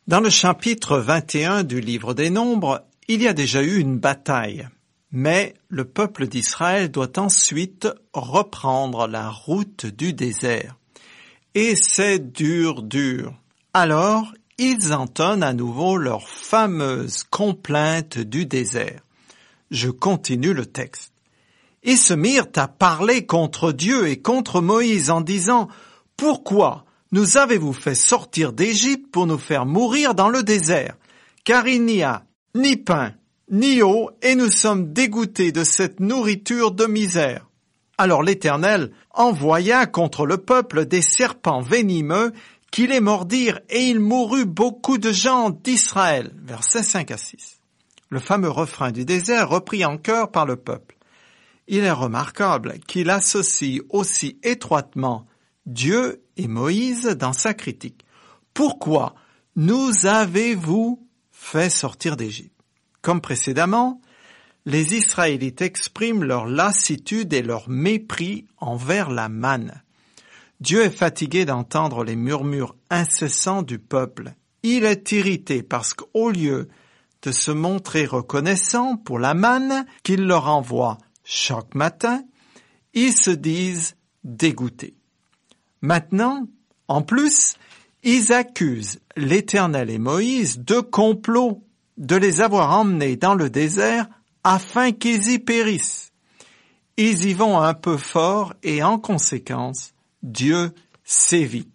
Dans le chapitre 21 du livre des Nombres, il y a déjà eu une bataille, mais le peuple d'Israël doit ensuite reprendre la route du désert. Et c'est dur. Alors, ils entonnent à nouveau leur fameuse complainte du désert. Je continue le texte. Ils se mirent à parler contre Dieu et contre Moïse en disant « Pourquoi nous avez-vous fait sortir d'Égypte pour nous faire mourir dans le désert? Car il n'y a ni pain, ni eau, et nous sommes dégoûtés de cette nourriture de misère. » Alors l'Éternel envoya contre le peuple des serpents venimeux qui les mordirent, et il mourut beaucoup de gens d'Israël. Versets 5 à 6. Le fameux refrain du désert repris en chœur par le peuple. Il est remarquable qu'il associe aussi étroitement Dieu et Moïse dans sa critique. Pourquoi nous avez-vous fait sortir d'Égypte? Comme précédemment, les Israélites expriment leur lassitude et leur mépris envers la manne. Dieu est fatigué d'entendre les murmures incessants du peuple. Il est irrité parce qu'au lieu de se montrer reconnaissant pour la manne qu'il leur envoie chaque matin, ils se disent dégoûtés. Maintenant, en plus, ils accusent l'Éternel et Moïse de complot, de les avoir emmenés dans le désert afin qu'ils y périssent. Ils y vont un peu fort et en conséquence, Dieu sévit.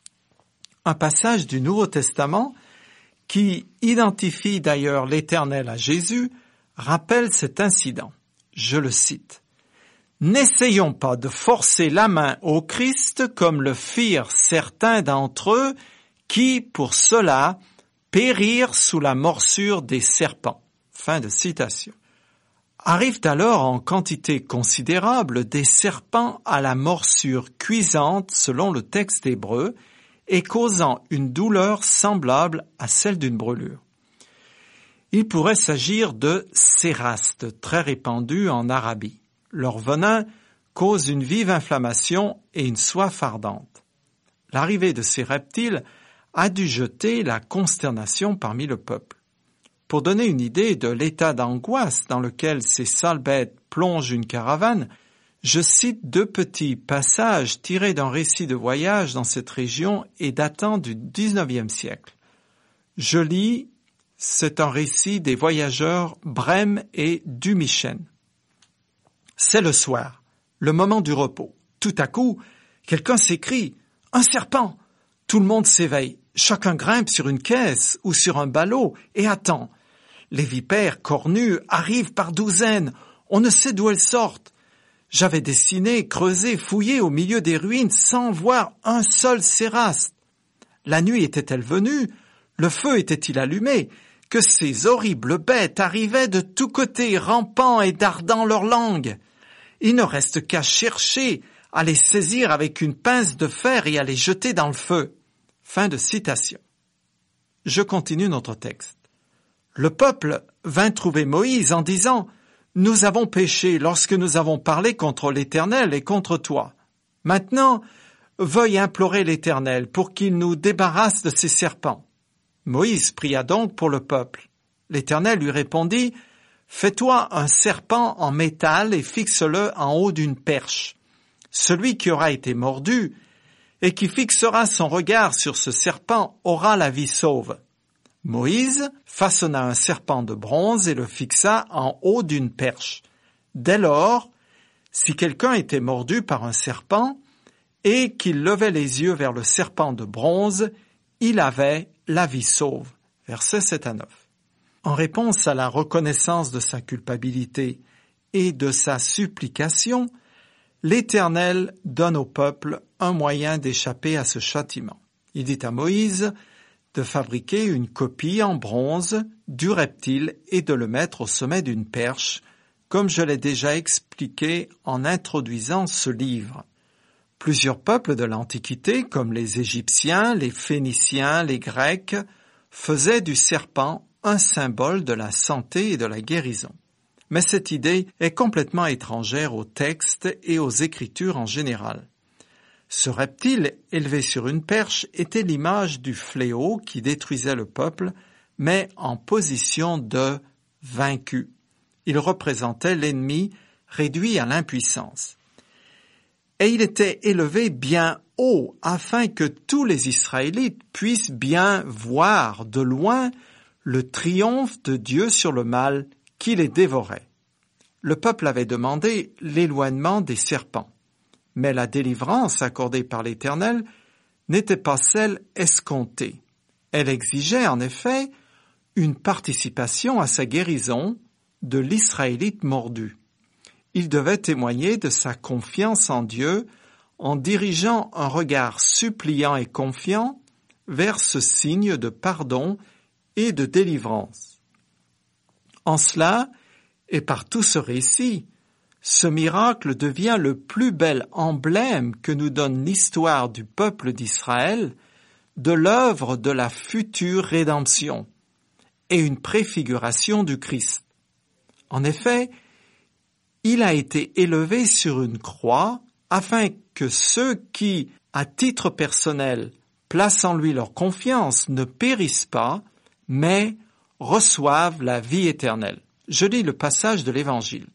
Un passage du Nouveau Testament qui identifie d'ailleurs l'Éternel à Jésus rappelle cet incident. Je le cite. « N'essayons pas de forcer la main au Christ comme le firent certains d'entre eux qui, pour cela, périrent sous la morsure des serpents. » Fin de citation. Arrivent alors en quantité considérable des serpents à la morsure cuisante selon le texte hébreu et causant une douleur semblable à celle d'une brûlure. Il pourrait s'agir de cérastes, très répandus en Arabie. Leur venin cause une vive inflammation et une soif ardente. L'arrivée de ces reptiles a dû jeter la consternation parmi le peuple. Pour donner une idée de l'état d'angoisse dans lequel ces sales bêtes plongent une caravane, je cite deux petits passages tirés d'un récit de voyage dans cette région et datant du XIXe siècle. Je lis, c'est un récit des voyageurs Brême et Dumichen. C'est le soir, le moment du repos. Tout à coup, quelqu'un s'écrie « Un serpent !» Tout le monde s'éveille. Chacun grimpe sur une caisse ou sur un ballot et attend. Les vipères cornues arrivent par douzaines. On ne sait d'où elles sortent. J'avais dessiné, creusé, fouillé au milieu des ruines sans voir un seul céraste. La nuit était-elle venue? Le feu était-il allumé? Que ces horribles bêtes arrivaient de tous côtés, rampant et dardant leur langue. Il ne reste qu'à chercher, à les saisir avec une pince de fer et à les jeter dans le feu. Fin de citation. Je continue notre texte. Le peuple vint trouver Moïse en disant « Nous avons péché lorsque nous avons parlé contre l'Éternel et contre toi. Maintenant, veuille implorer l'Éternel pour qu'il nous débarrasse de ces serpents. » Moïse pria donc pour le peuple. L'Éternel lui répondit « Fais-toi un serpent en métal et fixe-le en haut d'une perche. Celui qui aura été mordu et qui fixera son regard sur ce serpent aura la vie sauve. » Moïse façonna un serpent de bronze et le fixa en haut d'une perche. Dès lors, si quelqu'un était mordu par un serpent et qu'il levait les yeux vers le serpent de bronze, il avait la vie sauve. Versets 7 à 9. En réponse à la reconnaissance de sa culpabilité et de sa supplication, l'Éternel donne au peuple un moyen d'échapper à ce châtiment. Il dit à Moïse de fabriquer une copie en bronze du reptile et de le mettre au sommet d'une perche, comme je l'ai déjà expliqué en introduisant ce livre. Plusieurs peuples de l'Antiquité, comme les Égyptiens, les Phéniciens, les Grecs, faisaient du serpent un symbole de la santé et de la guérison. Mais cette idée est complètement étrangère au texte et aux Écritures en général. Ce reptile, élevé sur une perche, était l'image du fléau qui détruisait le peuple, mais en position de vaincu. Il représentait l'ennemi réduit à l'impuissance. Et il était élevé bien haut, afin que tous les Israélites puissent bien voir de loin le triomphe de Dieu sur le mal qui les dévorait. Le peuple avait demandé l'éloignement des serpents, mais la délivrance accordée par l'Éternel n'était pas celle escomptée. Elle exigeait en effet une participation à sa guérison de l'Israélite mordu. Il devait témoigner de sa confiance en Dieu en dirigeant un regard suppliant et confiant vers ce signe de pardon et de délivrance. En cela, et par tout ce récit, ce miracle devient le plus bel emblème que nous donne l'histoire du peuple d'Israël de l'œuvre de la future rédemption et une préfiguration du Christ. En effet, il a été élevé sur une croix afin que ceux qui, à titre personnel, placent en lui leur confiance ne périssent pas, mais reçoivent la vie éternelle. Je lis le passage de l'Évangile.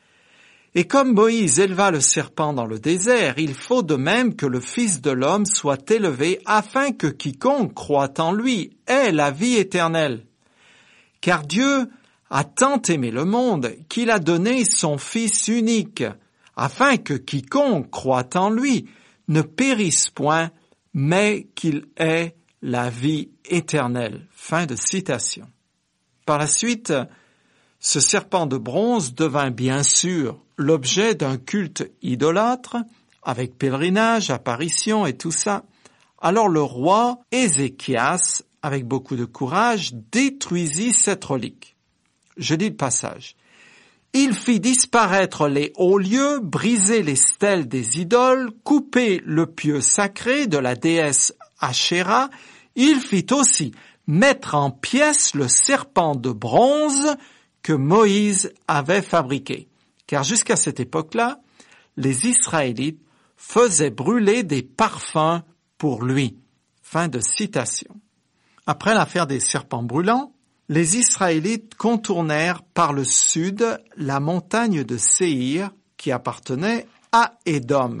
Et comme Moïse éleva le serpent dans le désert, il faut de même que le Fils de l'homme soit élevé afin que quiconque croit en lui ait la vie éternelle. Car Dieu a tant aimé le monde qu'il a donné son Fils unique, afin que quiconque croit en lui ne périsse point, mais qu'il ait la vie éternelle. Fin de citation. Par la suite, ce serpent de bronze devint bien sûr l'objet d'un culte idolâtre, avec pèlerinage, apparition et tout ça. Alors le roi Ézéchias, avec beaucoup de courage, détruisit cette relique. Je lis le passage. Il fit disparaître les hauts lieux, briser les stèles des idoles, couper le pieu sacré de la déesse Ashéra. Il fit aussi mettre en pièces le serpent de bronze que Moïse avait fabriqué. Car jusqu'à cette époque-là, les Israélites faisaient brûler des parfums pour lui. Fin de citation. Après l'affaire des serpents brûlants, les Israélites contournèrent par le sud la montagne de Séhir qui appartenait à Édom.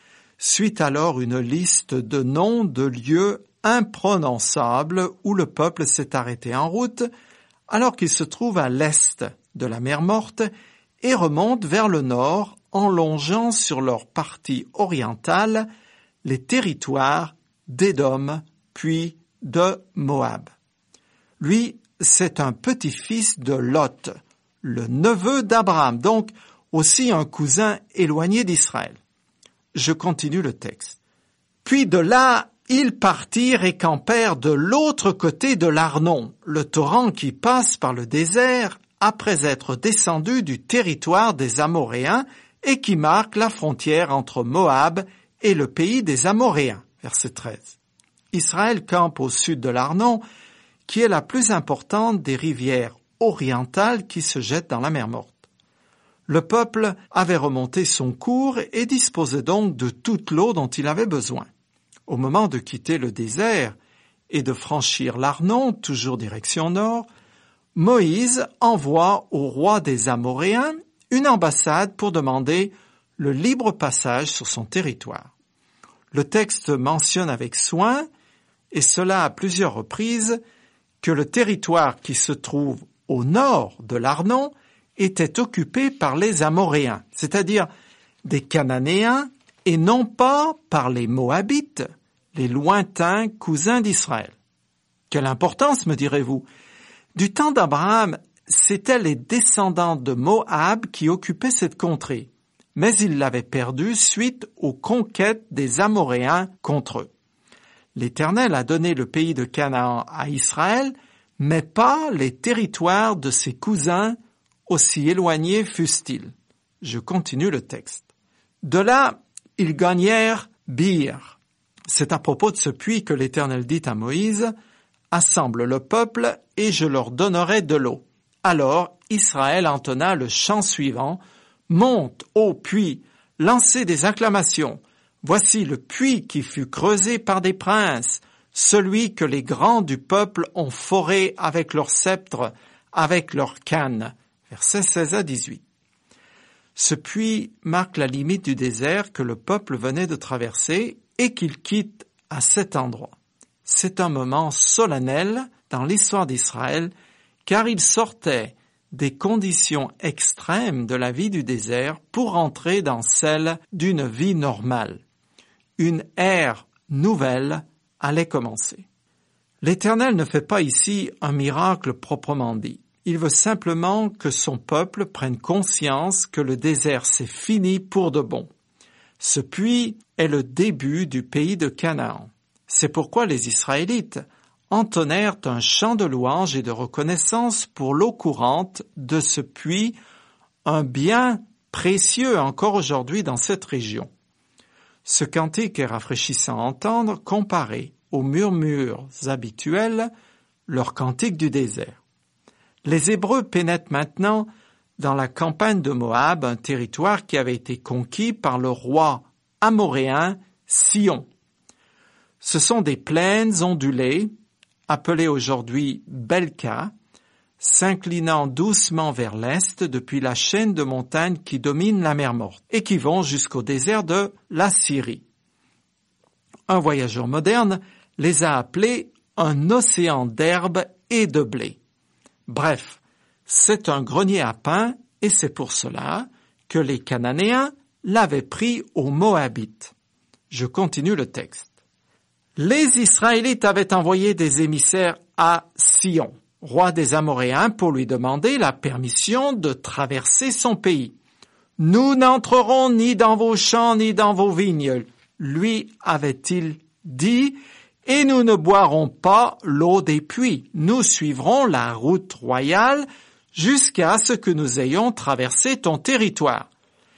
Suit alors une liste de noms de lieux imprononçables où le peuple s'est arrêté en route alors qu'il se trouve à l'est de la mer Morte et remonte vers le nord en longeant sur leur partie orientale les territoires d'Édom puis de Moab. Lui, c'est un petit-fils de Lot, le neveu d'Abraham, donc aussi un cousin éloigné d'Israël. Je continue le texte. Puis de là, ils partirent et campèrent de l'autre côté de l'Arnon, le torrent qui passe par le désert après être descendu du territoire des Amoréens et qui marque la frontière entre Moab et le pays des Amoréens. Verset 13. Israël campe au sud de l'Arnon, qui est la plus importante des rivières orientales qui se jettent dans la mer Morte. Le peuple avait remonté son cours et disposait donc de toute l'eau dont il avait besoin. Au moment de quitter le désert et de franchir l'Arnon, toujours direction nord, Moïse envoie au roi des Amoréens une ambassade pour demander le libre passage sur son territoire. Le texte mentionne avec soin, et cela à plusieurs reprises, que le territoire qui se trouve au nord de l'Arnon était occupé par les Amoréens, c'est-à-dire des Cananéens, et non pas par les Moabites, les lointains cousins d'Israël. Quelle importance, me direz-vous? Du temps d'Abraham, c'étaient les descendants de Moab qui occupaient cette contrée, mais ils l'avaient perdue suite aux conquêtes des Amoréens contre eux. L'Éternel a donné le pays de Canaan à Israël, mais pas les territoires de ses cousins, aussi éloignés fussent-ils. Je continue le texte. De là, ils gagnèrent Bir. C'est à propos de ce puits que l'Éternel dit à Moïse, « Assemble le peuple, et je leur donnerai de l'eau. » Alors Israël entonna le chant suivant, « Monte, ô puits, lancez des acclamations, Voici le puits qui fut creusé par des princes, celui que les grands du peuple ont foré avec leurs sceptres, avec leurs cannes. Versets 16 à 18. Ce puits marque la limite du désert que le peuple venait de traverser et qu'il quitte à cet endroit. C'est un moment solennel dans l'histoire d'Israël, car il sortait des conditions extrêmes de la vie du désert pour entrer dans celle d'une vie normale. Une ère nouvelle allait commencer. L'Éternel ne fait pas ici un miracle proprement dit. Il veut simplement que son peuple prenne conscience que le désert c'est fini pour de bon. Ce puits est le début du pays de Canaan. C'est pourquoi les Israélites entonnèrent un chant de louange et de reconnaissance pour l'eau courante de ce puits, un bien précieux encore aujourd'hui dans cette région. Ce cantique est rafraîchissant à entendre comparé aux murmures habituels, leur cantique du désert. Les Hébreux pénètrent maintenant dans la campagne de Moab, un territoire qui avait été conquis par le roi amoréen Sion. Ce sont des plaines ondulées, appelées aujourd'hui Belka, s'inclinant doucement vers l'est depuis la chaîne de montagnes qui domine la mer Morte et qui vont jusqu'au désert de la Syrie. Un voyageur moderne les a appelés un océan d'herbe et de blé. Bref, c'est un grenier à pain et c'est pour cela que les Cananéens l'avaient pris aux Moabites. Je continue le texte. Les Israélites avaient envoyé des émissaires à Sion, roi des Amoréens, pour lui demander la permission de traverser son pays. « Nous n'entrerons ni dans vos champs ni dans vos vignes, lui avait-il dit, et nous ne boirons pas l'eau des puits. Nous suivrons la route royale jusqu'à ce que nous ayons traversé ton territoire. »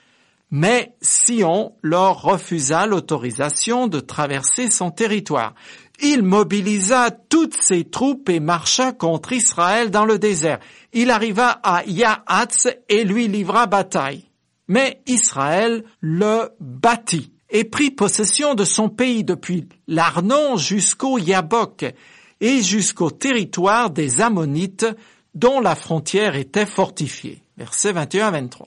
Mais Sion leur refusa l'autorisation de traverser son territoire. Il mobilisa toutes ses troupes et marcha contre Israël dans le désert. Il arriva à Yahatz et lui livra bataille. Mais Israël le battit et prit possession de son pays depuis l'Arnon jusqu'au Yabok et jusqu'au territoire des Ammonites dont la frontière était fortifiée. Versets 21 à 23.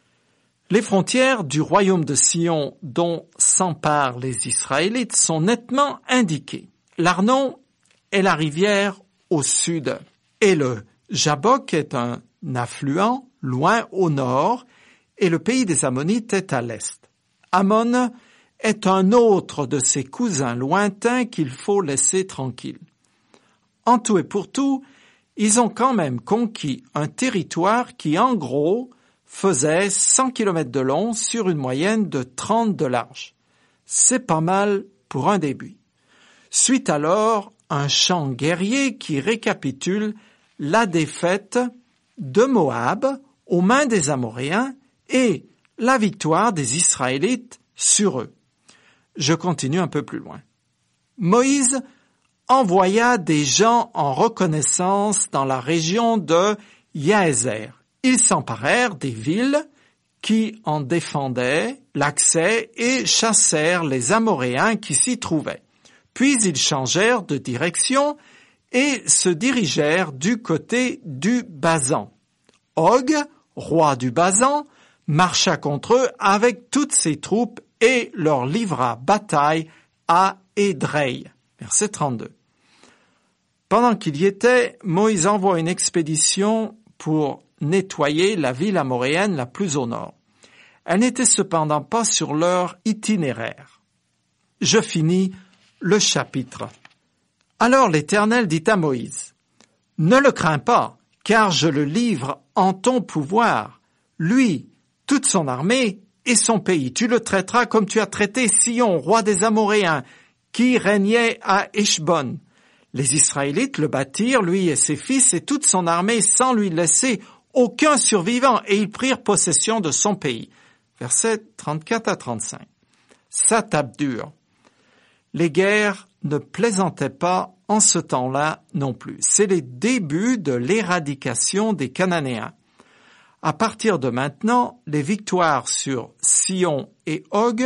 Les frontières du royaume de Sion dont s'emparent les Israélites sont nettement indiquées. L'Arnon est la rivière au sud et le Jabok est un affluent loin au nord et le pays des Ammonites est à l'est. Ammon est un autre de ses cousins lointains qu'il faut laisser tranquille. En tout et pour tout, ils ont quand même conquis un territoire qui, en gros, faisait 100 km de long sur une moyenne de 30 de large. C'est pas mal pour un début. Suit alors un chant guerrier qui récapitule la défaite de Moab aux mains des Amoréens et la victoire des Israélites sur eux. Je continue un peu plus loin. Moïse envoya des gens en reconnaissance dans la région de Yaézer. Ils s'emparèrent des villes qui en défendaient l'accès et chassèrent les Amoréens qui s'y trouvaient. Puis ils changèrent de direction et se dirigèrent du côté du Basan. Og, roi du Basan, marcha contre eux avec toutes ses troupes et leur livra bataille à Édrei. Verset 32. Pendant qu'il y était, Moïse envoie une expédition pour nettoyer la ville amoréenne la plus au nord. Elle n'était cependant pas sur leur itinéraire. Je finis le chapitre. Alors l'Éternel dit à Moïse, « Ne le crains pas, car je le livre en ton pouvoir. Lui, toute son armée et son pays. Tu le traiteras comme tu as traité Sion, roi des Amoréens, qui régnait à Heshbon. Les Israélites le battirent, lui et ses fils, et toute son armée, sans lui laisser aucun survivant, et ils prirent possession de son pays. » Versets 34 à 35. Ça tape dur. Les guerres ne plaisantaient pas en ce temps-là non plus. C'est les débuts de l'éradication des Cananéens. À partir de maintenant, les victoires sur Sion et Og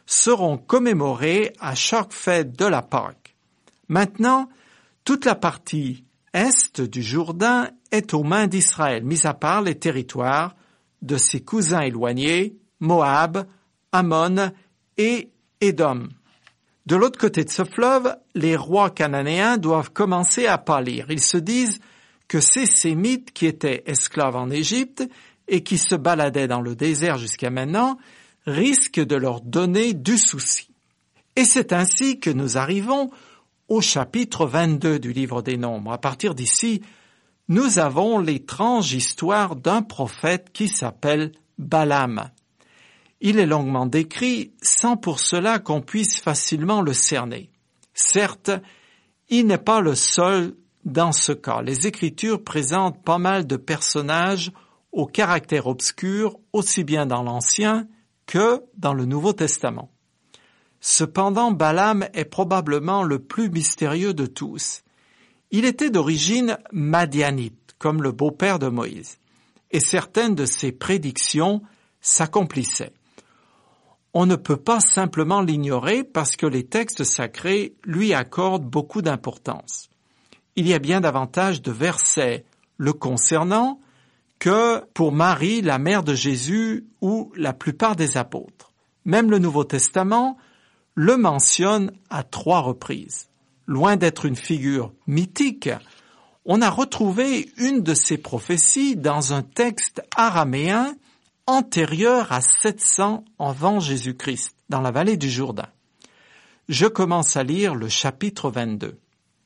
seront commémorés à chaque fête de la Pâque. Maintenant, toute la partie est du Jourdain est aux mains d'Israël, mis à part les territoires de ses cousins éloignés, Moab, Ammon et Édom. De l'autre côté de ce fleuve, les rois cananéens doivent commencer à pâlir. Ils se disent que ces Sémites qui étaient esclaves en Égypte et qui se baladaient dans le désert jusqu'à maintenant risquent de leur donner du souci. Et c'est ainsi que nous arrivons au chapitre 22 du livre des Nombres. À partir d'ici, nous avons l'étrange histoire d'un prophète qui s'appelle Balaam. Il est longuement décrit sans pour cela qu'on puisse facilement le cerner. Certes, il n'est pas le seul dans ce cas. Les Écritures présentent pas mal de personnages au caractère obscur, aussi bien dans l'Ancien que dans le Nouveau Testament. Cependant, Balaam est probablement le plus mystérieux de tous. Il était d'origine madianite, comme le beau-père de Moïse, et certaines de ses prédictions s'accomplissaient. On ne peut pas simplement l'ignorer parce que les textes sacrés lui accordent beaucoup d'importance. Il y a bien davantage de versets le concernant que pour Marie, la mère de Jésus, ou la plupart des apôtres. Même le Nouveau Testament le mentionne à 3 reprises. Loin d'être une figure mythique, on a retrouvé une de ces prophéties dans un texte araméen antérieur à 700 avant Jésus-Christ, dans la vallée du Jourdain. Je commence à lire le chapitre 22.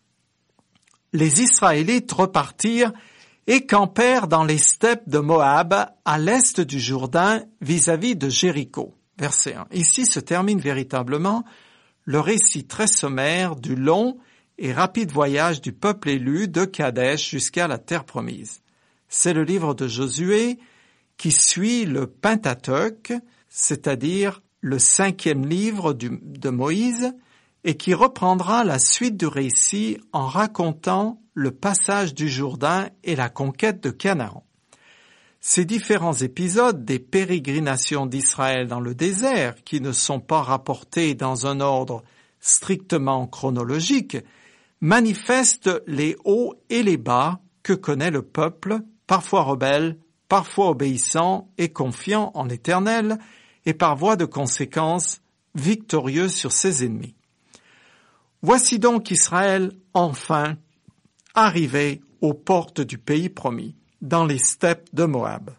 Les Israélites repartirent et campèrent dans les steppes de Moab, à l'est du Jourdain, vis-à-vis de Jéricho. Verset 1. Ici se termine véritablement le récit très sommaire du long et rapide voyage du peuple élu de Kadesh jusqu'à la terre promise. C'est le livre de Josué qui suit le Pentateuque, c'est-à-dire le 5e livre de Moïse, et qui reprendra la suite du récit en racontant le passage du Jourdain et la conquête de Canaan. Ces différents épisodes des pérégrinations d'Israël dans le désert, qui ne sont pas rapportés dans un ordre strictement chronologique, manifestent les hauts et les bas que connaît le peuple, parfois rebelle, parfois obéissant et confiant en l'Éternel, et par voie de conséquence victorieux sur ses ennemis. Voici donc Israël, enfin, arrivé aux portes du pays promis, dans les steppes de Moab.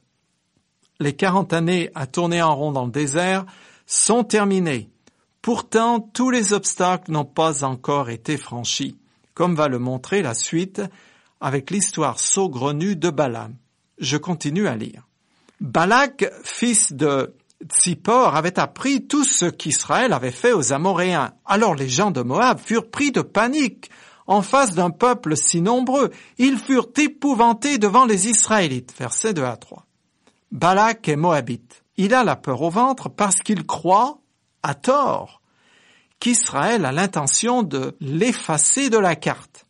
Les 40 années à tourner en rond dans le désert sont terminées. Pourtant, tous les obstacles n'ont pas encore été franchis, comme va le montrer la suite avec l'histoire saugrenue de Balaam. Je continue à lire. Balak, fils de Tsippor, avait appris tout ce qu'Israël avait fait aux Amoréens. Alors les gens de Moab furent pris de panique en face d'un peuple si nombreux. Ils furent épouvantés devant les Israélites. Versets 2 à 3. Balak est moabite. Il a la peur au ventre parce qu'il croit, à tort, qu'Israël a l'intention de l'effacer de la carte.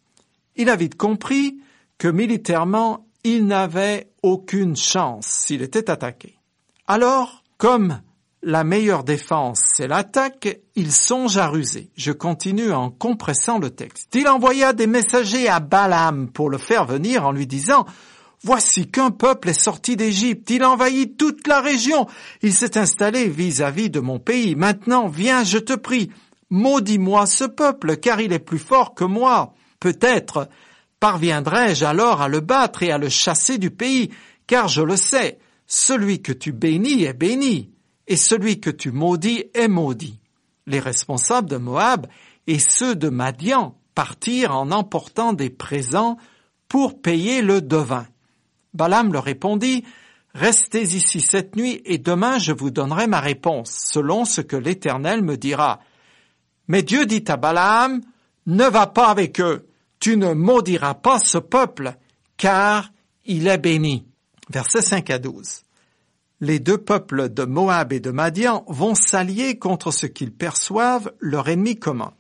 Il a vite compris que militairement, il n'avait aucune chance s'il était attaqué. Alors, comme la meilleure défense, c'est l'attaque, il songe à ruser. Je continue en compressant le texte. Il envoya des messagers à Balaam pour le faire venir en lui disant « Voici qu'un peuple est sorti d'Égypte, il envahit toute la région, il s'est installé vis-à-vis de mon pays. Maintenant, viens, je te prie, maudis-moi ce peuple, car il est plus fort que moi. Peut-être parviendrai-je alors à le battre et à le chasser du pays, car je le sais, celui que tu bénis est béni, et celui que tu maudis est maudit. » Les responsables de Moab et ceux de Madian partirent en emportant des présents pour payer le devin. Balaam leur répondit « Restez ici cette nuit et demain je vous donnerai ma réponse, selon ce que l'Éternel me dira. » Mais Dieu dit à Balaam « Ne va pas avec eux, tu ne maudiras pas ce peuple, car il est béni. » Versets 5 à 12. Les deux peuples de Moab et de Madian vont s'allier contre ce qu'ils perçoivent leur ennemi commun.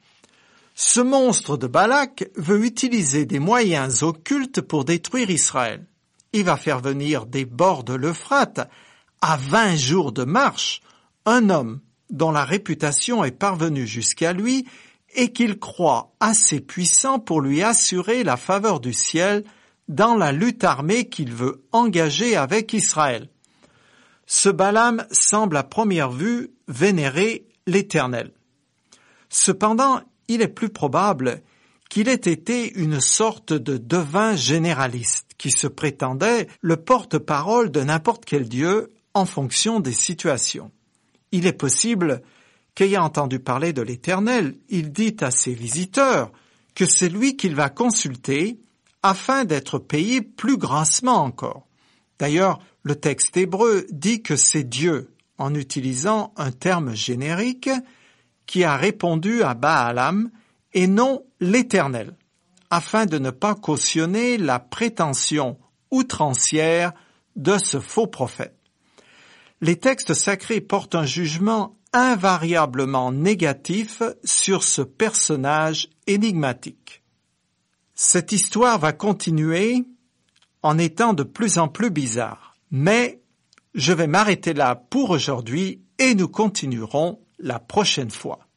Ce monstre de Balak veut utiliser des moyens occultes pour détruire Israël. Il va faire venir des bords de l'Euphrate, à 20 jours de marche, un homme dont la réputation est parvenue jusqu'à lui et qu'il croit assez puissant pour lui assurer la faveur du ciel dans la lutte armée qu'il veut engager avec Israël. Ce Balaam semble à première vue vénérer l'Éternel. Cependant, il est plus probable qu'il ait été une sorte de devin généraliste qui se prétendait le porte-parole de n'importe quel dieu en fonction des situations. Il est possible qu'ayant entendu parler de l'Éternel, il dit à ses visiteurs que c'est lui qu'il va consulter afin d'être payé plus grassement encore. D'ailleurs, le texte hébreu dit que c'est Dieu, en utilisant un terme générique, qui a répondu à Balaam et non l'Éternel, afin de ne pas cautionner la prétention outrancière de ce faux prophète. Les textes sacrés portent un jugement invariablement négatif sur ce personnage énigmatique. Cette histoire va continuer en étant de plus en plus bizarre, mais je vais m'arrêter là pour aujourd'hui et nous continuerons la prochaine fois.